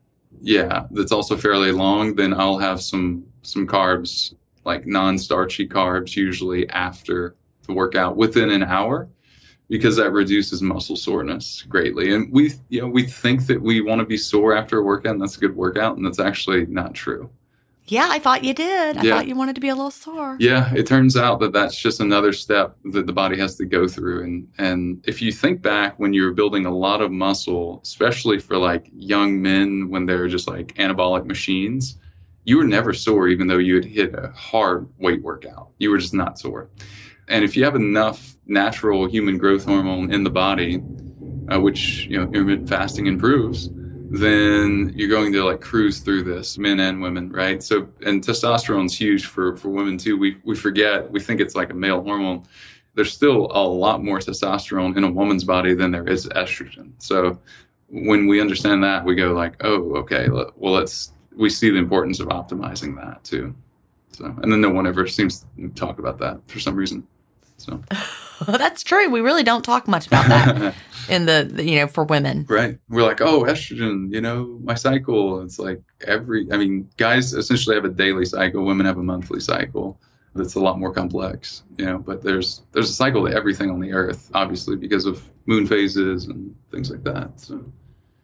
fairly long, then I'll have some carbs, like non-starchy carbs, usually after the workout within an hour, because that reduces muscle soreness greatly. And we think that we want to be sore after a workout and that's a good workout, and that's actually not true. Yeah, I thought you did. I thought you wanted to be a little sore. Yeah, it turns out that that's just another step that the body has to go through. And if you think back when you were building a lot of muscle, especially for like young men when they're just like anabolic machines, you were never sore even though you had hit a hard weight workout. You were just not sore. And if you have enough natural human growth hormone in the body, which intermittent fasting improves, then you're going to like cruise through this, men and women, right? So, and testosterone's huge for women too. We forget, we think it's like a male hormone. There's still a lot more testosterone in a woman's body than there is estrogen. So when we understand that, we go like, oh, okay, well, we see the importance of optimizing that too. So, and then no one ever seems to talk about that for some reason. So that's true. We really don't talk much about that in the for women. Right. We're like, oh, estrogen, my cycle. It's like guys essentially have a daily cycle. Women have a monthly cycle. That's a lot more complex, but there's a cycle to everything on the earth, obviously, because of moon phases and things like that. So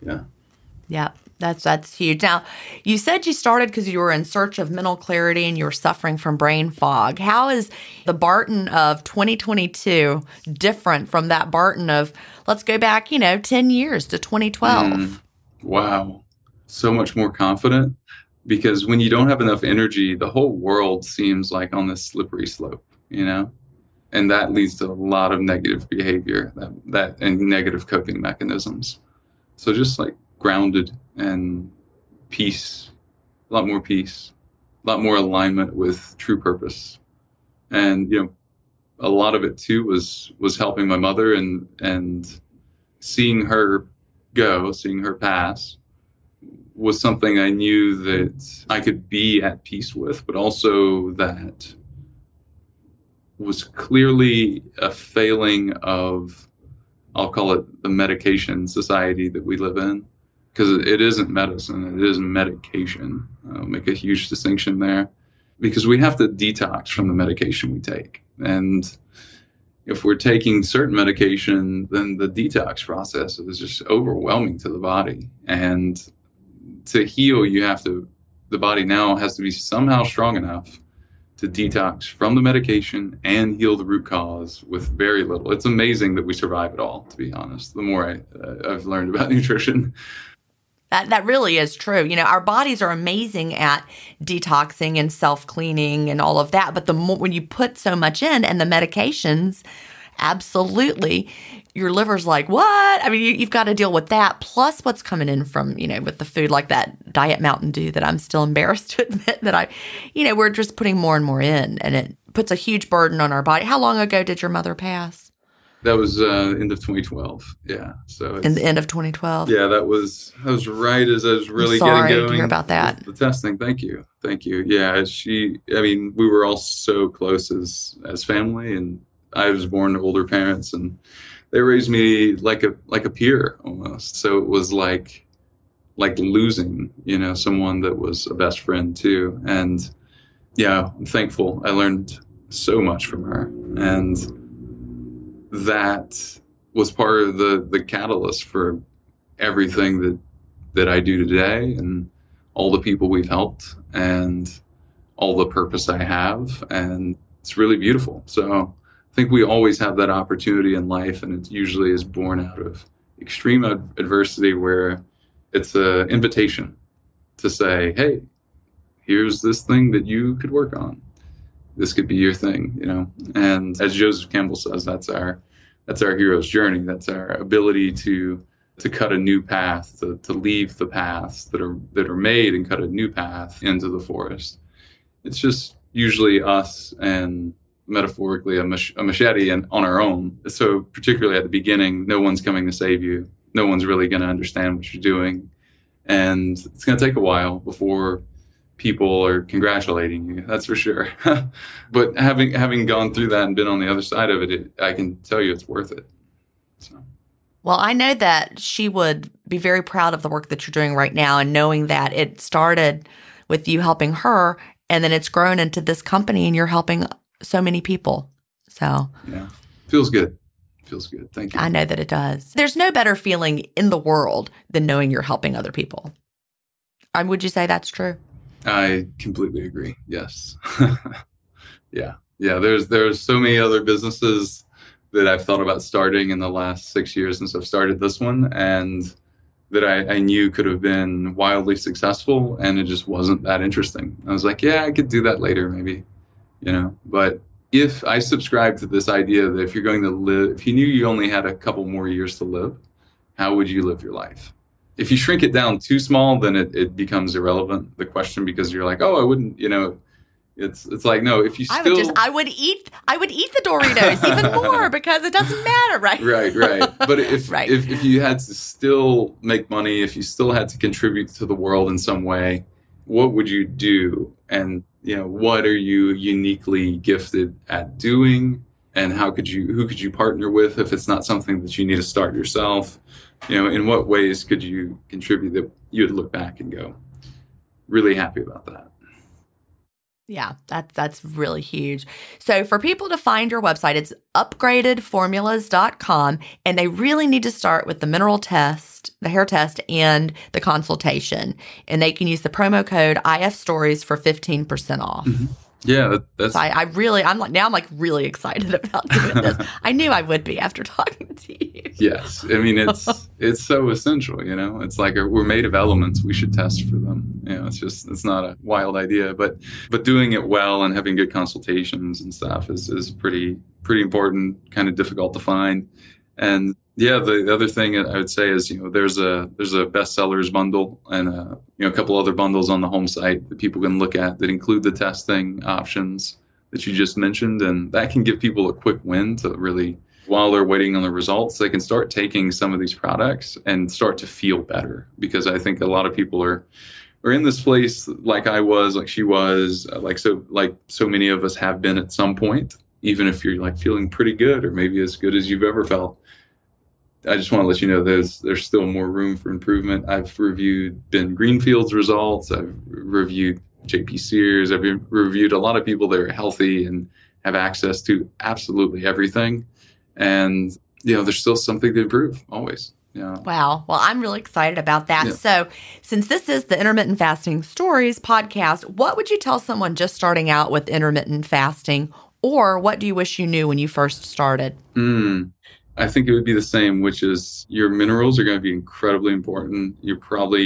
Yeah. Yeah, that's huge. Now, you said you started because you were in search of mental clarity and you were suffering from brain fog. How is the Barton of 2022 different from that Barton of, let's go back, 10 years to 2012? Wow. So much more confident, because when you don't have enough energy, the whole world seems like on this slippery slope, and that leads to a lot of negative behavior that and negative coping mechanisms. So just like grounded and peace, a lot more alignment with true purpose. And, a lot of it too was helping my mother and seeing her pass was something I knew that I could be at peace with, but also that was clearly a failing of, I'll call it the medication society that we live in. Because it isn't medicine, it is medication. I'll make a huge distinction there, because we have to detox from the medication we take. And if we're taking certain medication, then the detox process is just overwhelming to the body. And to heal, the body now has to be somehow strong enough to detox from the medication and heal the root cause with very little. It's amazing that we survive it all, to be honest, the more I've learned about nutrition. That really is true. Our bodies are amazing at detoxing and self-cleaning and all of that. But when you put so much in and the medications, absolutely, your liver's like, what? I mean, you've got to deal with that. Plus what's coming in from, with the food like that Diet Mountain Dew that I'm still embarrassed to admit that we're just putting more and more in. And it puts a huge burden on our body. How long ago did your mother pass? That was end of 2012. Yeah. So in the end of 2012. Yeah, that was right as I was really getting going. Sorry to hear about that. The testing. Thank you. Yeah, we were all so close as family, and I was born to older parents, and they raised me like a peer almost. So it was like losing, someone that was a best friend too. And yeah, I'm thankful. I learned so much from her, and that was part of the catalyst for everything that I do today, and all the people we've helped, and all the purpose I have. And it's really beautiful. So I think we always have that opportunity in life, and it usually is born out of extreme adversity, where it's an invitation to say, hey, here's this thing that you could work on. This could be your thing, And as Joseph Campbell says, that's our hero's journey. That's our ability to cut a new path, to leave the paths that are made and cut a new path into the forest. It's just usually us and metaphorically a machete and on our own. So particularly at the beginning, no one's coming to save you. No one's really going to understand what you're doing, and it's going to take a while before people are congratulating you, that's for sure. But having gone through that and been on the other side of it, I can tell you it's worth it. So. Well, I know that she would be very proud of the work that you're doing right now, and knowing that it started with you helping her, and then it's grown into this company, and you're helping so many people. So yeah, feels good. Thank you. I know that it does. There's no better feeling in the world than knowing you're helping other people. Would you say that's true? I completely agree. Yes. Yeah. There's so many other businesses that I've thought about starting in the last 6 years since I've started this one, and that I knew could have been wildly successful, and it just wasn't that interesting. I was like, yeah, I could do that later, maybe, But if I subscribe to this idea that if you knew you only had a couple more years to live, how would you live your life? If you shrink it down too small, then it becomes irrelevant, the question, because you're like, oh, I wouldn't, it's like, no, if you still... I would eat the Doritos even more, because it doesn't matter, right? Right. But if right. if you had to still make money, if you still had to contribute to the world in some way, what would you do? And, what are you uniquely gifted at doing? And who could you partner with if it's not something that you need to start yourself? In what ways could you contribute that you'd look back and go, really happy about that? Yeah, that's really huge. So for people to find your website, it's upgradedformulas.com, and they really need to start with the mineral test hair test and the consultation. And they can use the promo code IF Stories for 15% off. Mm-hmm. Yeah, that's. So I'm really excited about doing this. I knew I would be after talking to you. Yes, I mean it's so essential. It's like we're made of elements. We should test for them. It's not a wild idea, but doing it well and having good consultations and stuff is pretty important. Kind of difficult to find, and yeah, the other thing I would say is there's a bestsellers bundle and a couple other bundles on the home site that people can look at that include the testing options that you just mentioned, and that can give people a quick win to really, while they're waiting on the results, they can start taking some of these products and start to feel better. Because I think a lot of people are in this place like I was, like she was, like so many of us have been at some point, even if you're like feeling pretty good or maybe as good as you've ever felt. I just want to let you know there's still more room for improvement. I've reviewed Ben Greenfield's results. I've reviewed JP Sears. I've reviewed a lot of people that are healthy and have access to absolutely everything. And, there's still something to improve always. Yeah. Wow. Well, I'm really excited about that. Yeah. So since this is the Intermittent Fasting Stories podcast, what would you tell someone just starting out with intermittent fasting, or what do you wish you knew when you first started? I think it would be the same, which is your minerals are going to be incredibly important. You're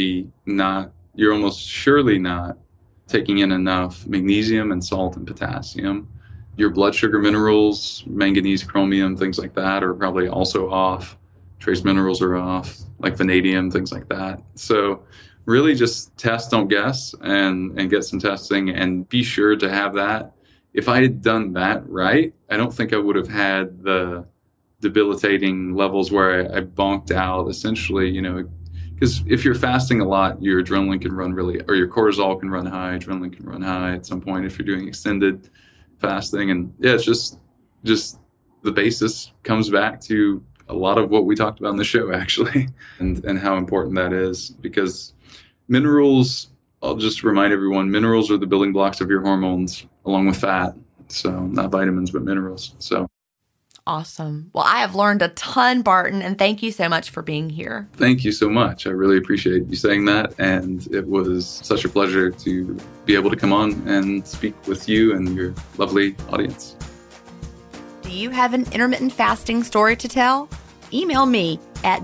almost surely not taking in enough magnesium and salt and potassium. Your blood sugar minerals, manganese, chromium, things like that are probably also off. Trace minerals are off, like vanadium, things like that. So really just test, don't guess, and get some testing and be sure to have that. If I had done that right, I don't think I would have had the debilitating levels where I bonked out essentially, because if you're fasting a lot, your adrenaline can run or your cortisol can run high, adrenaline can run high at some point if you're doing extended fasting. And yeah, it's just the basis comes back to a lot of what we talked about in the show actually, and how important that is, because minerals, I'll just remind everyone, minerals are the building blocks of your hormones along with fat. So not vitamins, but minerals. So. Awesome. Well, I have learned a ton, Barton, and thank you so much for being here. Thank you so much. I really appreciate you saying that. And it was such a pleasure to be able to come on and speak with you and your lovely audience. Do you have an intermittent fasting story to tell? Email me at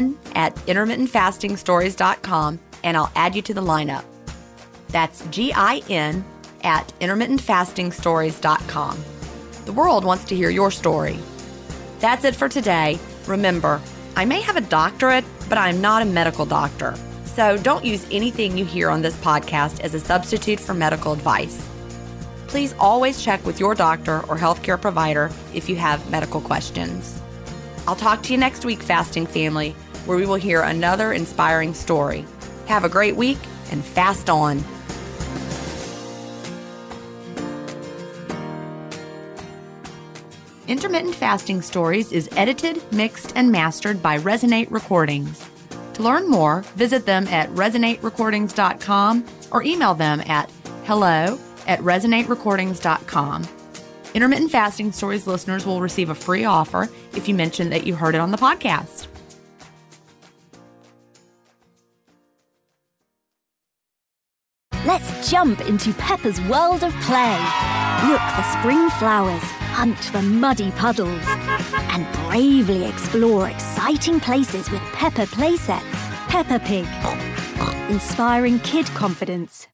jen@intermittentfastingstories.com and I'll add you to the lineup. That's GIN@intermittentfastingstories.com. The world wants to hear your story. That's it for today. Remember, I may have a doctorate, but I'm not a medical doctor. So don't use anything you hear on this podcast as a substitute for medical advice. Please always check with your doctor or healthcare provider if you have medical questions. I'll talk to you next week, Fasting Family, where we will hear another inspiring story. Have a great week and fast on. Intermittent Fasting Stories is edited, mixed, and mastered by Resonate Recordings. To learn more, visit them at resonaterecordings.com or email them at hello@resonaterecordings.com. Intermittent Fasting Stories listeners will receive a free offer if you mention that you heard it on the podcast. Let's jump into Peppa's world of play. Look for spring flowers, hunt for muddy puddles, and bravely explore exciting places with Peppa playsets. Peppa Pig, inspiring kid confidence.